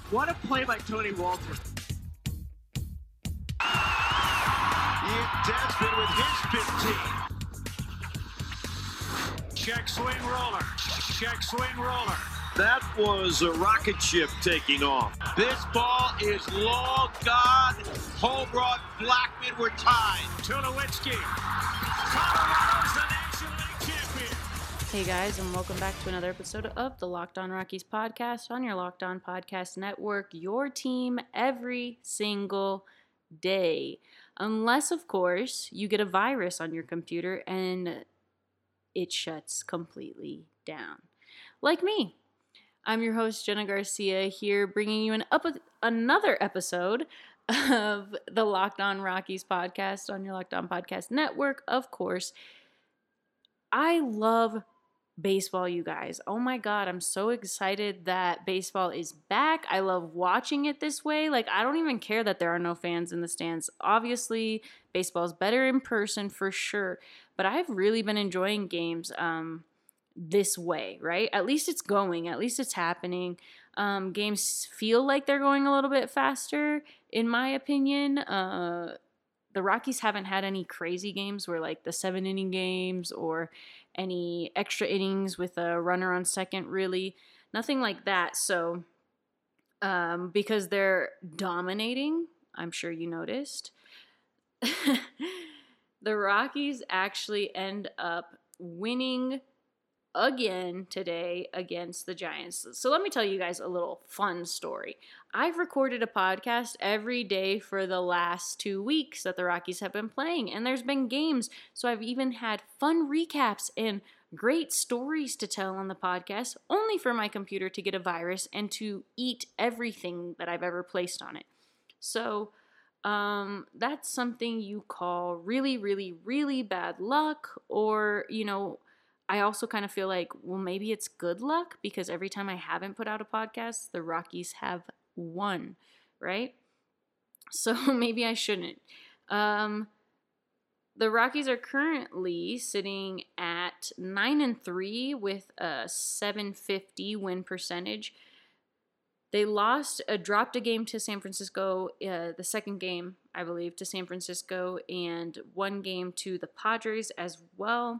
What a play by Tony Walter. Ian Desmond with his 15. Check swing roller. Check swing roller. That was a rocket ship taking off. This ball is long gone. Home run, Blackman, we're tied. Tulowitzki. Colorado's the National League champion. Hey guys, and welcome back to another episode of the Locked On Rockies podcast on your Locked On Podcast Network, your team every single day. Unless, of course, you get a virus on your computer and it shuts completely down. Like me. I'm your host, Jenna Garcia, here bringing you another episode of the Locked On Rockies podcast on your Locked On Podcast Network, of course. I love baseball, you guys. Oh my God, I'm so excited that baseball is back. I love watching it this way. Like, I don't even care that there are no fans in the stands. Obviously, baseball is better in person for sure, but I've really been enjoying games this way, right? At least it's going. At least it's happening. Games feel like they're going a little bit faster, in my opinion. The Rockies haven't had any crazy games where like the 7-inning games or any extra innings with a runner on second, really. Nothing like that. So, because they're dominating, I'm sure you noticed, the Rockies actually end up winning again today against the Giants. So let me tell you guys a little fun story. I've recorded a podcast every day for the last 2 weeks that the Rockies have been playing, and there's been games. So I've even had fun recaps and great stories to tell on the podcast, only for my computer to get a virus and to eat everything that I've ever placed on it. So that's something you call really, really, really bad luck, or, I also kind of feel like, well, maybe it's good luck because every time I haven't put out a podcast, the Rockies have won, right? So maybe I shouldn't. The Rockies are currently sitting at 9-3 with a .750 win percentage. They dropped a game to San Francisco, the second game, I believe, to San Francisco, and one game to the Padres as well.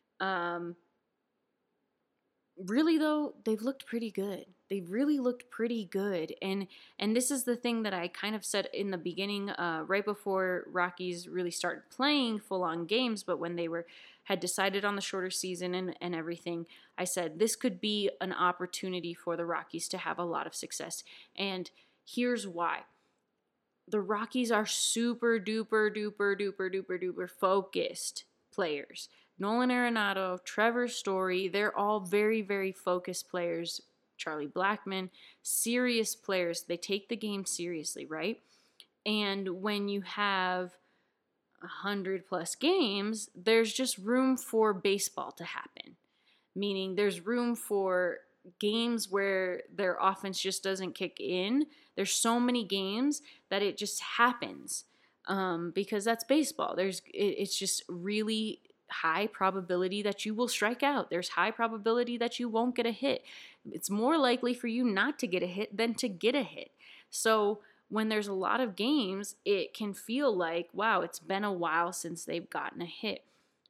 Really though, they've looked pretty good. They've really looked pretty good. And this is the thing that I kind of said in the beginning, right before Rockies really started playing full-on games, but when they had decided on the shorter season and everything, I said this could be an opportunity for the Rockies to have a lot of success. And here's why. The Rockies are super duper duper duper duper duper focused players. Nolan Arenado, Trevor Story, they're all very, very focused players. Charlie Blackmon, serious players. They take the game seriously, right? And when you have 100+ games, there's just room for baseball to happen. Meaning there's room for games where their offense just doesn't kick in. There's so many games that it just happens because that's baseball. It's just really high probability that you will strike out. There's high probability that you won't get a hit. It's more likely for you not to get a hit than to get a hit. So when there's a lot of games, it can feel like, wow, it's been a while since they've gotten a hit.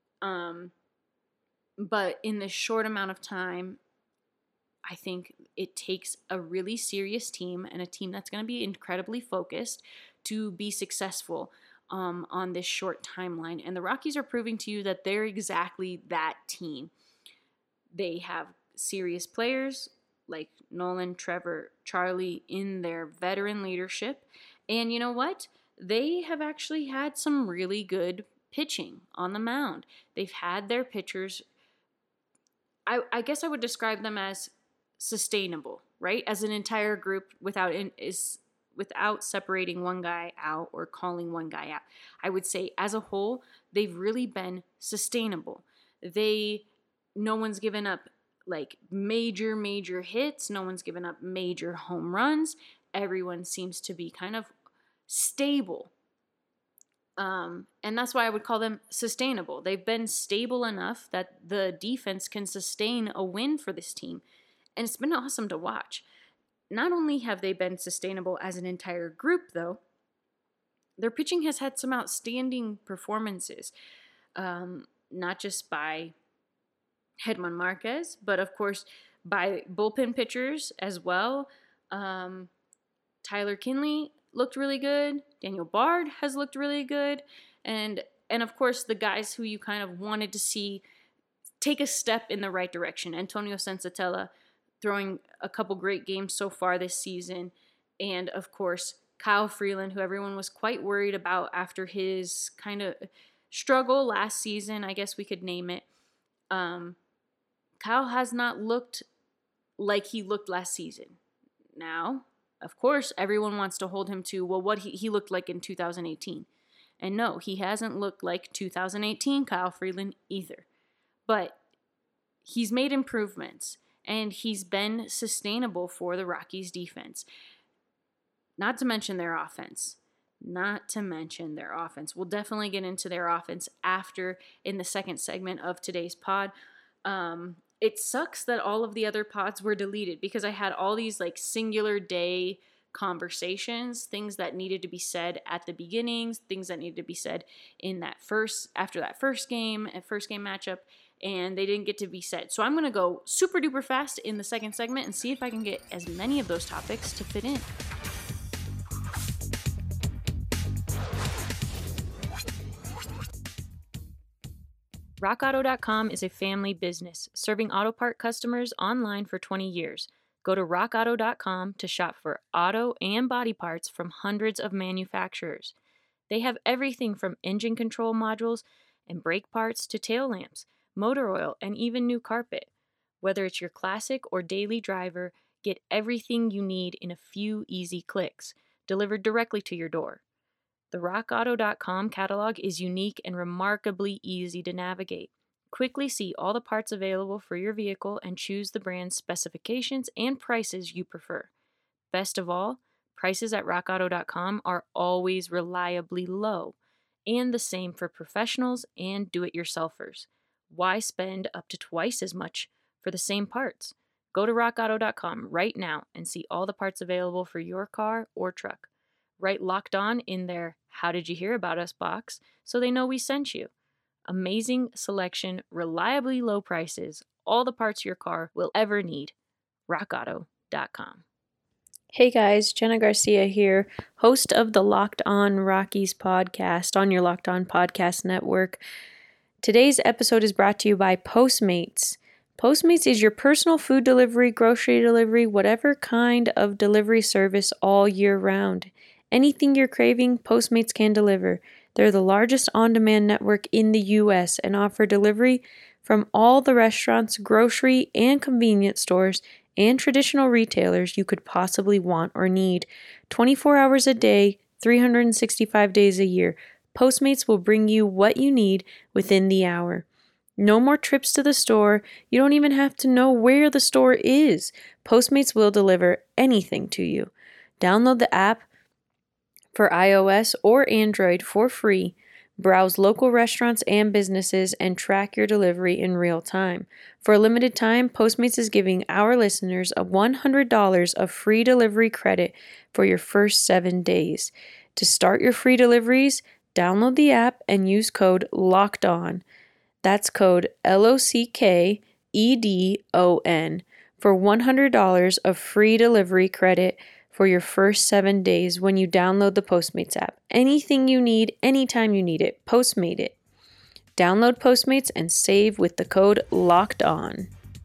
But in this short amount of time, I think it takes a really serious team and a team that's going to be incredibly focused to be successful on this short timeline. And the Rockies are proving to you that they're exactly that team. They have serious players like Nolan, Trevor, Charlie in their veteran leadership. And you know what? They have actually had some really good pitching on the mound. They've had their pitchers, I guess I would describe them as sustainable, right? As an entire group without separating one guy out or calling one guy out. I would say as a whole, they've really been sustainable. No one's given up like major hits. No one's given up major home runs. Everyone seems to be kind of stable. And that's why I would call them sustainable. They've been stable enough that the defense can sustain a win for this team. And it's been awesome to watch. not only have they been sustainable as an entire group, though, their pitching has had some outstanding performances, not just by Hedman Marquez, but of course by bullpen pitchers as well. Tyler Kinley looked really good. Daniel Bard has looked really good. And of course, the guys who you kind of wanted to see take a step in the right direction. Antonio Senzatella throwing a couple great games so far this season. And of course, Kyle Freeland, who everyone was quite worried about after his kind of struggle last season, I guess we could name it. Kyle has not looked like he looked last season. Now, of course, everyone wants to hold him to, well, what he looked like in 2018. And no, he hasn't looked like 2018 Kyle Freeland either. But he's made improvements, and he's been sustainable for the Rockies defense. Not to mention their offense. We'll definitely get into their offense after in the second segment of today's pod. It sucks that all of the other pods were deleted because I had all these like singular day conversations, things that needed to be said at the beginnings, things that needed to be said in after that first game matchup, and they didn't get to be said. So I'm going to go super duper fast in the second segment and see if I can get as many of those topics to fit in. RockAuto.com is a family business serving auto part customers online for 20 years. Go to RockAuto.com to shop for auto and body parts from hundreds of manufacturers. They have everything from engine control modules and brake parts to tail lamps, motor oil, and even new carpet. Whether it's your classic or daily driver, get everything you need in a few easy clicks, delivered directly to your door. The RockAuto.com catalog is unique and remarkably easy to navigate. Quickly see all the parts available for your vehicle and choose the brand's specifications and prices you prefer. Best of all, prices at RockAuto.com are always reliably low, and the same for professionals and do-it-yourselfers. Why spend up to twice as much for the same parts? Go to RockAuto.com right now and see all the parts available for your car or truck. Write Locked On in their How Did You Hear About Us box so they know we sent you. Amazing selection, reliably low prices, all the parts your car will ever need. RockAuto.com. Hey guys, Jenna Garcia here, host of the Locked On Rockies podcast on your Locked On Podcast Network. Today's episode is brought to you by Postmates. Postmates is your personal food delivery, grocery delivery, whatever kind of delivery service all year round. Anything you're craving, Postmates can deliver. They're the largest on-demand network in the U.S. and offer delivery from all the restaurants, grocery, and convenience stores and traditional retailers you could possibly want or need. 24 hours a day, 365 days a year. Postmates will bring you what you need within the hour. No more trips to the store. You don't even have to know where the store is. Postmates will deliver anything to you. Download the app for iOS or Android for free. Browse local restaurants and businesses and track your delivery in real time. For a limited time, Postmates is giving our listeners a $100 of free delivery credit for your first 7 days. To start your free deliveries, download the app and use code LOCKEDON. That's code LOCKEDON for $100 of free delivery credit for your first 7 days when you download the Postmates app. Anything you need, anytime you need it, Postmate it. Download Postmates and save with the code LOCKEDON.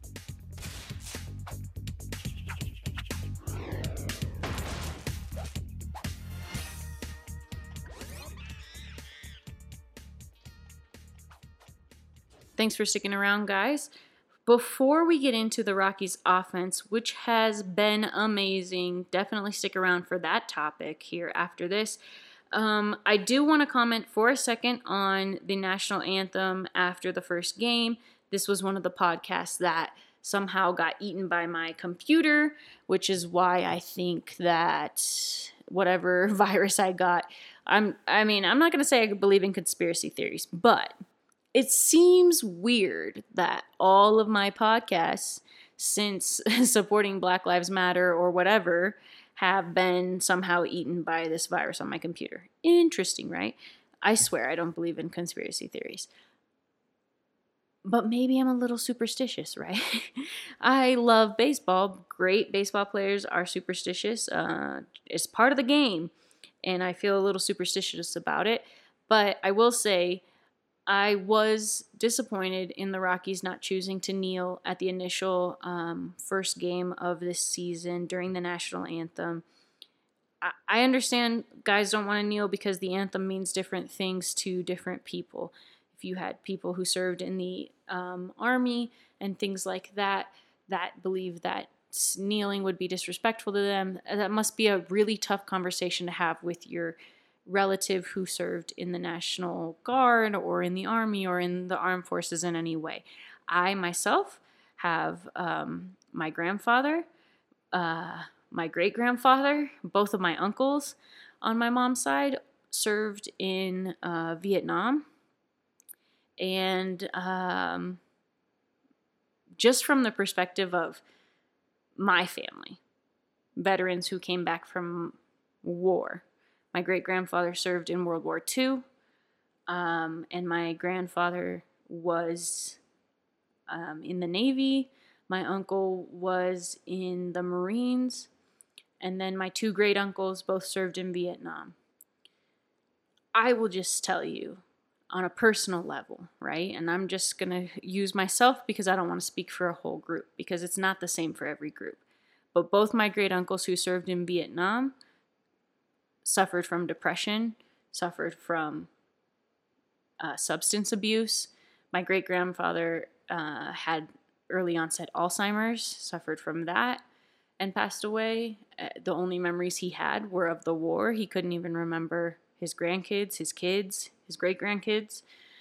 Thanks for sticking around, guys. Before we get into the Rockies offense, which has been amazing, definitely stick around for that topic here after this. I do want to comment for a second on the national anthem after the first game. This was one of the podcasts that somehow got eaten by my computer, which is why I think that whatever virus I got, I'm not going to say I believe in conspiracy theories, but it seems weird that all of my podcasts since supporting Black Lives Matter or whatever have been somehow eaten by this virus on my computer. Interesting, right? I swear I don't believe in conspiracy theories. But maybe I'm a little superstitious, right? I love baseball. Great baseball players are superstitious. It's part of the game, and I feel a little superstitious about it. But I will say I was disappointed in the Rockies not choosing to kneel at the initial first game of this season during the national anthem. I understand guys don't want to kneel because the anthem means different things to different people. If you had people who served in the army and things like that, that believe that kneeling would be disrespectful to them, that must be a really tough conversation to have with your relative who served in the National Guard or in the Army or in the armed forces in any way. I myself have my grandfather, my great-grandfather, both of my uncles on my mom's side served in Vietnam. And just from the perspective of my family, veterans who came back from war, my great-grandfather served in World War II, and my grandfather was in the Navy. My uncle was in the Marines, and then my two great-uncles both served in Vietnam. I will just tell you, on a personal level, right? And I'm just going to use myself because I don't want to speak for a whole group because it's not the same for every group. But both my great uncles who served in Vietnam suffered from depression, suffered from substance abuse. My great grandfather had early onset Alzheimer's, suffered from that, and passed away. The only memories he had were of the war. He couldn't even remember his grandkids, his kids, his great-grandkids.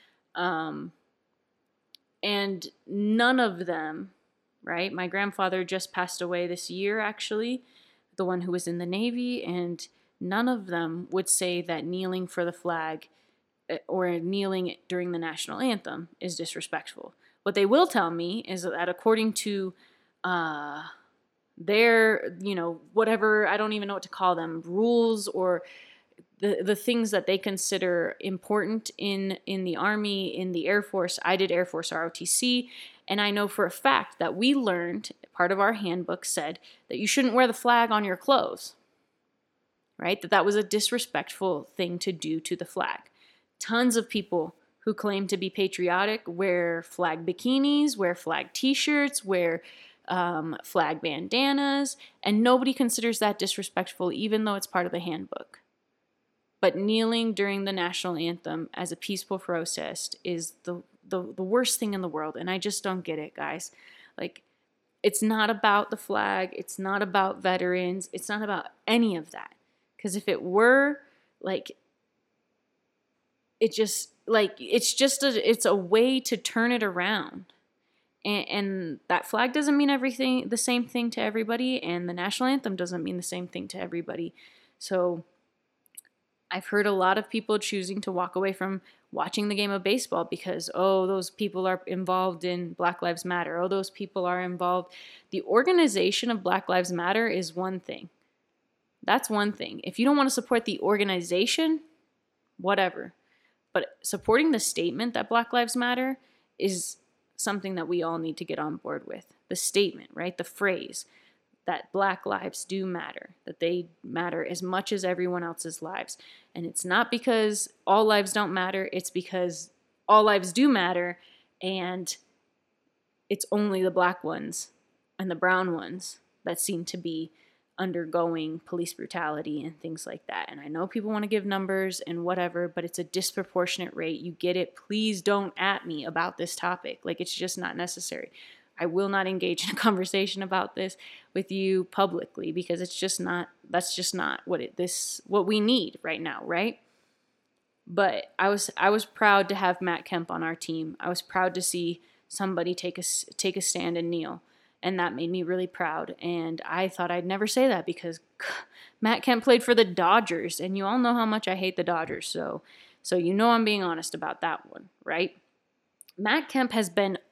And none of them, right? My grandfather just passed away this year, actually, the one who was in the Navy, and none of them would say that kneeling for the flag or kneeling during the national anthem is disrespectful. What they will tell me is that according to their, whatever, I don't even know what to call them, rules or the things that they consider important in the Army, in the Air Force. I did Air Force ROTC, and I know for a fact that we learned, part of our handbook said, that you shouldn't wear the flag on your clothes, right? That was a disrespectful thing to do to the flag. Tons of people who claim to be patriotic wear flag bikinis, wear flag t-shirts, wear flag bandanas, and nobody considers that disrespectful, even though it's part of the handbook. But kneeling during the national anthem as a peaceful protest is the worst thing in the world, and I just don't get it, guys. Like, it's not about the flag, it's not about veterans, it's not about any of that. Because if it were, it's a way to turn it around. And that flag doesn't mean the same thing to everybody, and the national anthem doesn't mean the same thing to everybody. So I've heard a lot of people choosing to walk away from watching the game of baseball because, those people are involved in Black Lives Matter. Those people are involved. The organization of Black Lives Matter is one thing. That's one thing. If you don't want to support the organization, whatever. But supporting the statement that Black Lives Matter is something that we all need to get on board with. The statement, right? The phrase that Black lives do matter, that they matter as much as everyone else's lives. And it's not because all lives don't matter, it's because all lives do matter, and it's only the black ones and the brown ones that seem to be undergoing police brutality and things like that. And I know people want to give numbers and whatever, but it's a disproportionate rate. You get it. Please don't at me about this topic. It's just not necessary. I will not engage in a conversation about this with you publicly because that's just not what we need right now, right? But I was proud to have Matt Kemp on our team. I was proud to see somebody take a stand and kneel, and that made me really proud. And I thought I'd never say that because Matt Kemp played for the Dodgers, and you all know how much I hate the Dodgers, so I'm being honest about that one, right? Matt Kemp has been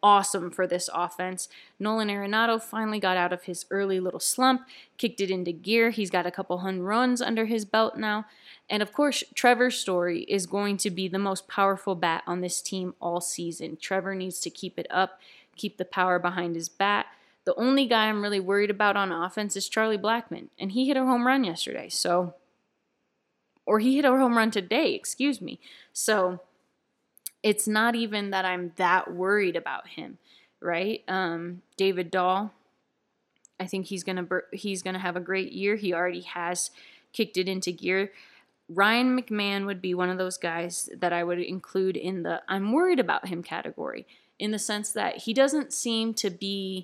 awesome for this offense. Nolan Arenado finally got out of his early little slump, kicked it into gear. He's got a couple home runs under his belt now. And of course, Trevor Story is going to be the most powerful bat on this team all season. Trevor needs to keep it up, keep the power behind his bat. The only guy I'm really worried about on offense is Charlie Blackmon, and he hit a home run yesterday. Or he hit a home run today, excuse me. So it's not even that I'm that worried about him, right? David Dahl, I think he's gonna have a great year. He already has kicked it into gear. Ryan McMahon would be one of those guys that I would include in the I'm worried about him category, in the sense that he doesn't seem to be.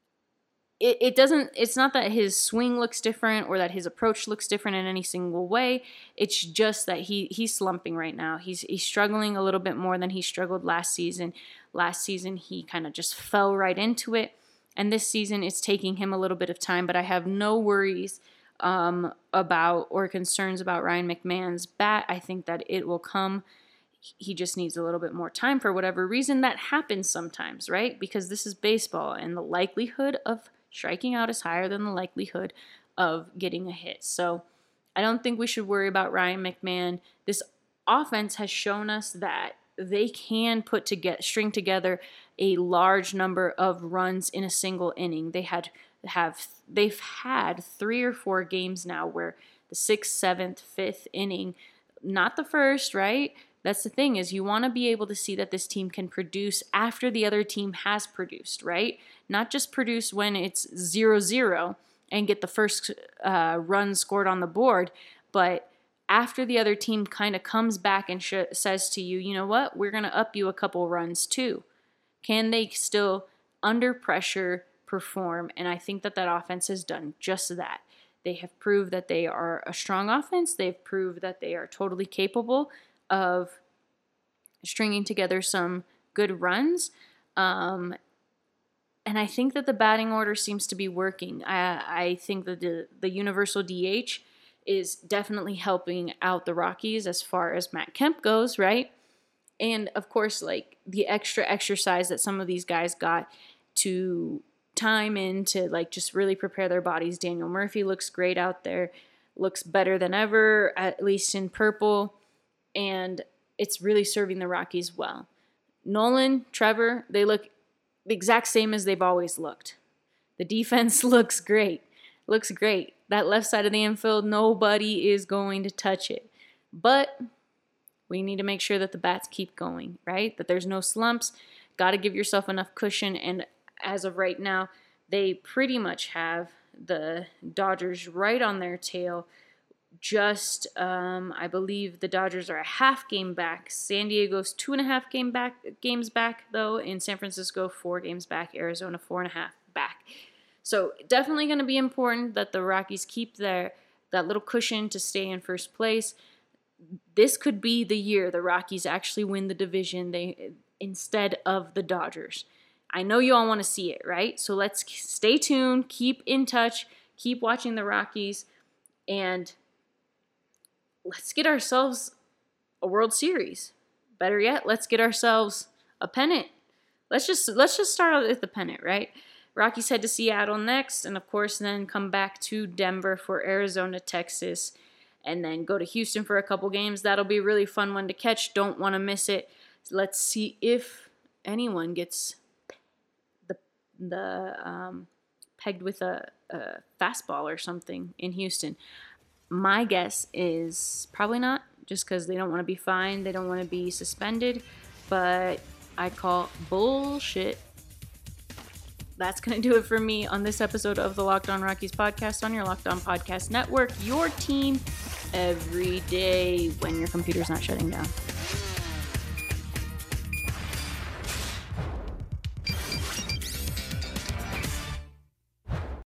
It's not that his swing looks different or that his approach looks different in any single way. It's just that he's slumping right now. He's struggling a little bit more than he struggled last season. Last season, he kind of just fell right into it. And this season, it's taking him a little bit of time. But I have no worries about or concerns about Ryan McMahon's bat. I think that it will come. He just needs a little bit more time for whatever reason. That happens sometimes, right? Because this is baseball, and the likelihood of striking out is higher than the likelihood of getting a hit. So I don't think we should worry about Ryan McMahon. This offense has shown us that they can string together a large number of runs in a single inning. They've had 3 or 4 games now where the 6th, 7th, 5th inning, not the first, right? That's the thing, is you want to be able to see that this team can produce after the other team has produced, right? Not just produce when it's 0-0 and get the first run scored on the board, but after the other team kind of comes back and says to you, you know what, we're going to up you a couple runs too. Can they still, under pressure, perform? And I think that offense has done just that. They have proved that they are a strong offense. They've proved that they are totally capable of stringing together some good runs. And I think that the batting order seems to be working. I think that the universal DH is definitely helping out the Rockies as far as Matt Kemp goes, right? And of course, like the extra exercise that some of these guys got to time in to like just really prepare their bodies. Daniel Murphy looks great out there, looks better than ever, at least in purple. And it's really serving the Rockies well. Nolan, Trevor, they look the exact same as they've always looked. The defense looks great. Looks great. That left side of the infield, nobody is going to touch it. But we need to make sure that the bats keep going, right? That there's no slumps. Got to give yourself enough cushion. And as of right now, they pretty much have the Dodgers right on their tail. Just, I believe the Dodgers are a half game back. San Diego's 2.5 games back, though. In San Francisco, 4 games back. Arizona, 4.5 back. So definitely going to be important that the Rockies keep that little cushion to stay in first place. This could be the year the Rockies actually win the division instead of the Dodgers. I know you all want to see it, right? So let's stay tuned, keep in touch, keep watching the Rockies, and let's get ourselves a World Series. Better yet, let's get ourselves a pennant. Let's just start out with the pennant, right? Rockies head to Seattle next, and of course then come back to Denver for Arizona, Texas, and then go to Houston for a couple games. That'll be a really fun one to catch. Don't want to miss it. Let's see if anyone gets pegged with a fastball or something in Houston. My guess is probably not, just because they don't want to be fined. They don't want to be suspended, but I call bullshit. That's going to do it for me on this episode of the Locked On Rockies podcast on your Locked On Podcast Network, your team every day when your computer's not shutting down.